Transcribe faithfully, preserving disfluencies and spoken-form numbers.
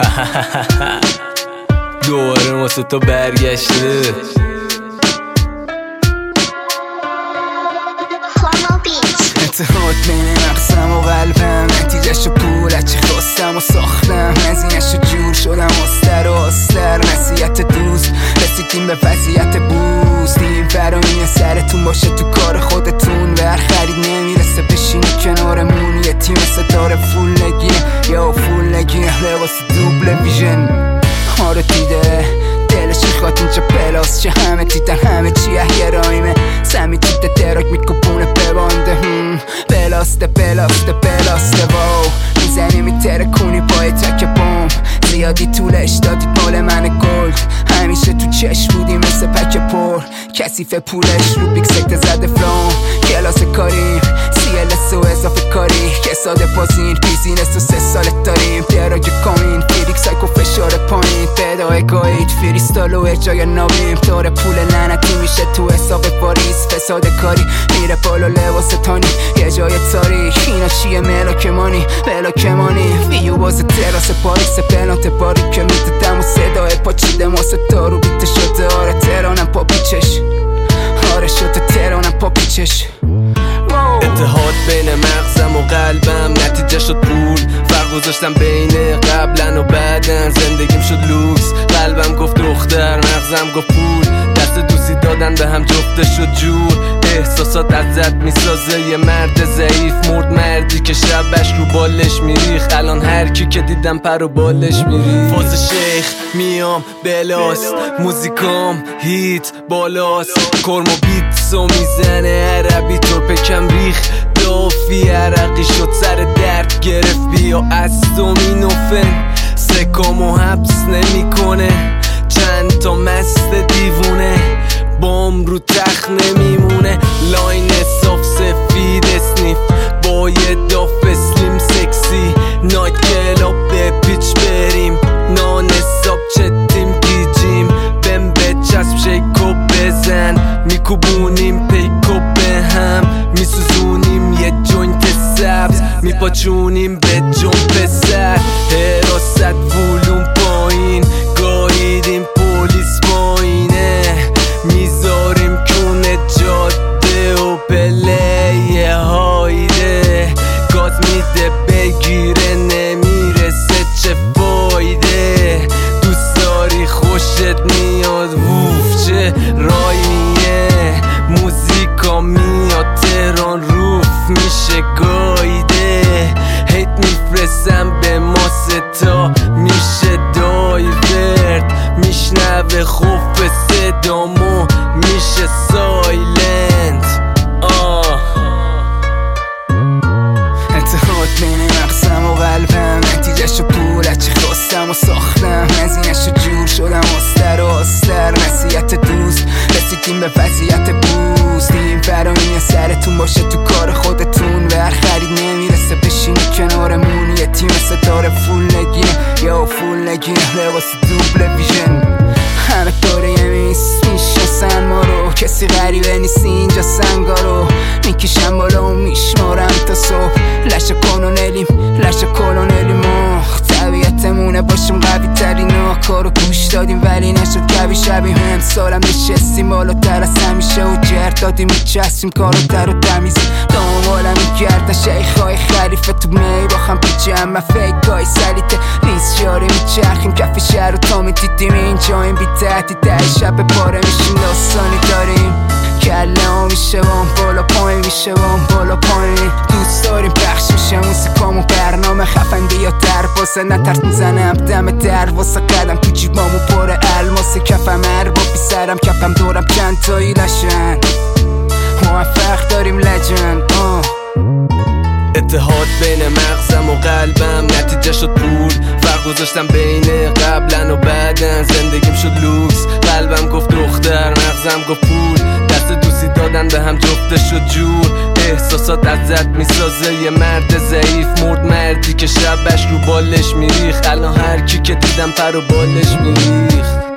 دوباره واسه تو برگشته. اتحاد بین مغزم و قلبم، نتیجهشو پول هرچی خواستم و ساختم، هزینه‌شو جور شدم آستر و آستر. نصیحت دوست رسیدیم به وضعیت بوز، دیم فرامین سرتون باشه تو کار خودتون. ور خرید نمیرسه بشینی کنارمون، یه تیم ستاره فول نگینه یا فول نگینه، لباس دوبل ویژن ما رو دیده دلش میخواد اینجا پلاس چه همه دیدن همه چیه یه رایمه سمی توده دراک میکوبونه ببانده بلاسته بلاسته بلاسته واو میزنی میتره کنی پای تک بوم زیادی طولش دادی مال من گلد همیشه تو چشم بودی مثل پک پر کثیف پولش رو بیک سکته زده فلام کلاس کاریم سی ال اس و اضافه کاری که ساده بازین بیزینس و سه سالت داریم دراگ کامین فیریک سایکو فشار پایین پیدای گاید فریستال و جای نویم داره پول لعنتی میشه تو حساب واریز فساد کاری میره بالا لباس تانی یه جای تاریک اینا چیه ملاکمانی بلاکمانی ویو باز تراس پاریس پلانت باری که میددم و صدای پاچیده ماسه دارو بیته شده آره ترانم پا پیچش آره شده ترانم پا پیچش اتحاد بین مغزم و قلبم نتیجه شد پول فرق گذاشتم بین قبلن و بعدن زندگیم شد لوکس قلبم گفت دختر مغزم گفت پول دست دوستی دادن به هم جفته شد جور احساسات ازت میسازه یه مرد ضعیف مرد مردی که شبش رو بالش میریخ الان هر کی که دیدم پر و بالش میریخ فاز شیخ میام بلاست موزیکام هیت بالاست کرم و بیتسو میزنه عربی تو پکم ریخ دافی عرقی شد سر درد گرفت بیا از دومینوفن سکامو حبس نمیکنه چند تا مست دیوونه بام رو تخت نمیمونه لاین صاف سفید اسنیف با یه داف اسلیم سکسی نایت کلاب به پیچ بریم نان ساب چتیم گیجیم بم بچسب شیکو بزن میکوبونیم پیکو به هم میسوزونیم یه جوینت سبز میپاچونیم به جنب سر حراست ولوم پایین گاییدیم پولیس پایینه میذاریم کونه جاده و پلیه هایده گاز میده بگیره نمیرسه چه فایده دوست داری خوشت میاد ووف چه رایمیه موزیکا میاد تهران روف میشه گایده هیت میفرسم به ما ستا میشه دایورد میشنوه خوف صدامو میشه سایلنت آه اتحاد بین مغزم و قلبم نتیجهشو پول هرچی خواستم و ساختم هزینه‌شو جور شدم آستر و آستر نصیحت دوست رسیدیم به وضعیت بوز دیم فرامین سرتون باشه تو کار خودتون ور خرید نمیرسه بشینی کنارمون یه تیم ستاره فول نگینه یا فول نگینه لباس دوبل ویژن همه داره یه میس میشناسن ما رو کسی غریبه نیست اینجا سنگارو میکشم بالا و میشمارم تا صبح لشه کلونلیم لشه کلونلیم طبیعتمونه باشیم قوی ترین ها کارو گوش دادیم ولی نشد کبی شبیم امسالم نشستیم بالاتر از همیشه و جرد دادیم میچستیم کارو در و تمیزیم دامالم میگردن شیخای خریفه تو می باخم پیچه همه فیکای سلیته لیز جاره میچرخیم کف شهر و تا میدیدیم اینجاییم بی تحتی ده شب پاره میشیم داستانی داریم کله ها میشه وام بالا پایین میشه وام بالا پایین دوست داریم پخش میشه موسیقامو برنامه خفن بیا در باسه نترس میزنم دم در واسه قدم تو جیبامو پر الماسه کفم ارباب بی سرم کپم دورم چند تایی لشن موفق داریم لجن آه اتحاد بین مغزم و قلبم نتیجه شد پول فرق گذاشتم بین قبلن و بعدن زندگیم شد لوکس قلبم گفت دختر مغزم گفت پول دست دوستی دادن به هم جفته شد جور احساسات ازت میسازه یه مرد ضعیف مرد مردی که شبش رو بالش میریخ الان هر کی که دیدم پر و بالش میریخ